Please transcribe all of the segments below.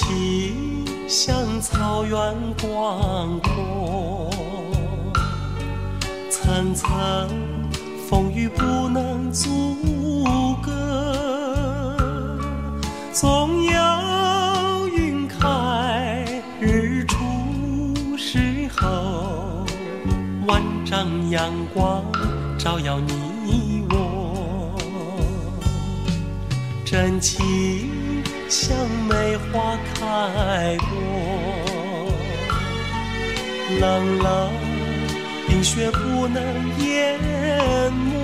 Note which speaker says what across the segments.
Speaker 1: 气像草原广阔，层层风雨不能阻隔，总有云开日出时候，万丈阳光照耀你我，真情像梅花开过，冷冷冰雪不能淹没，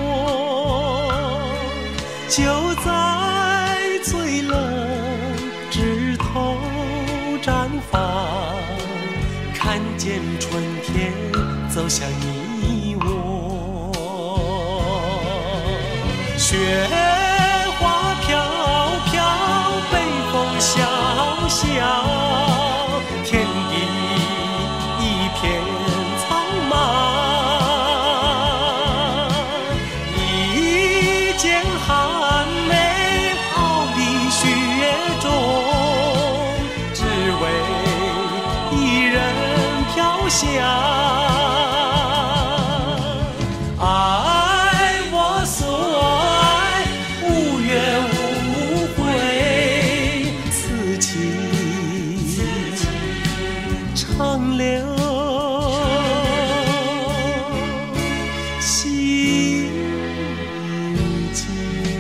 Speaker 1: 就在最冷枝头绽放，看见春天走向你我。雪花飘飘，北风萧萧，天地一片苍茫，一剪寒梅傲立雪中，只为一人飘香。爱我所爱，无怨无悔，此情长留心间。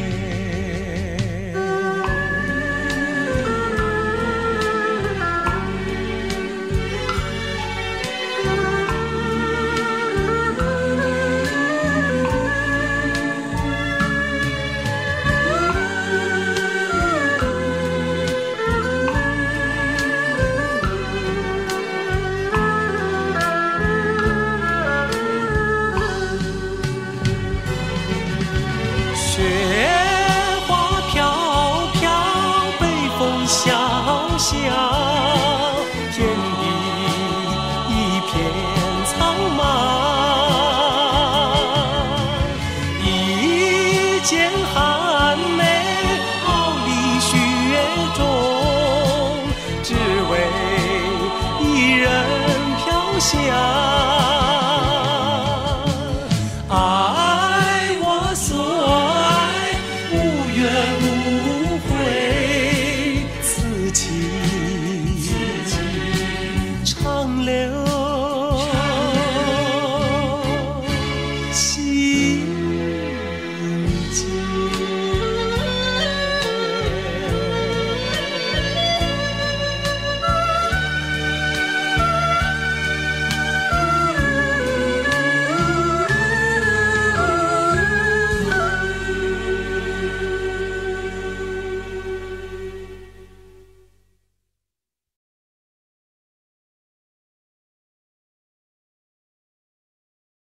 Speaker 1: 雪花飘飘，北风萧萧，天地一片苍茫，一剪寒梅傲立雪中，只为一人飘香。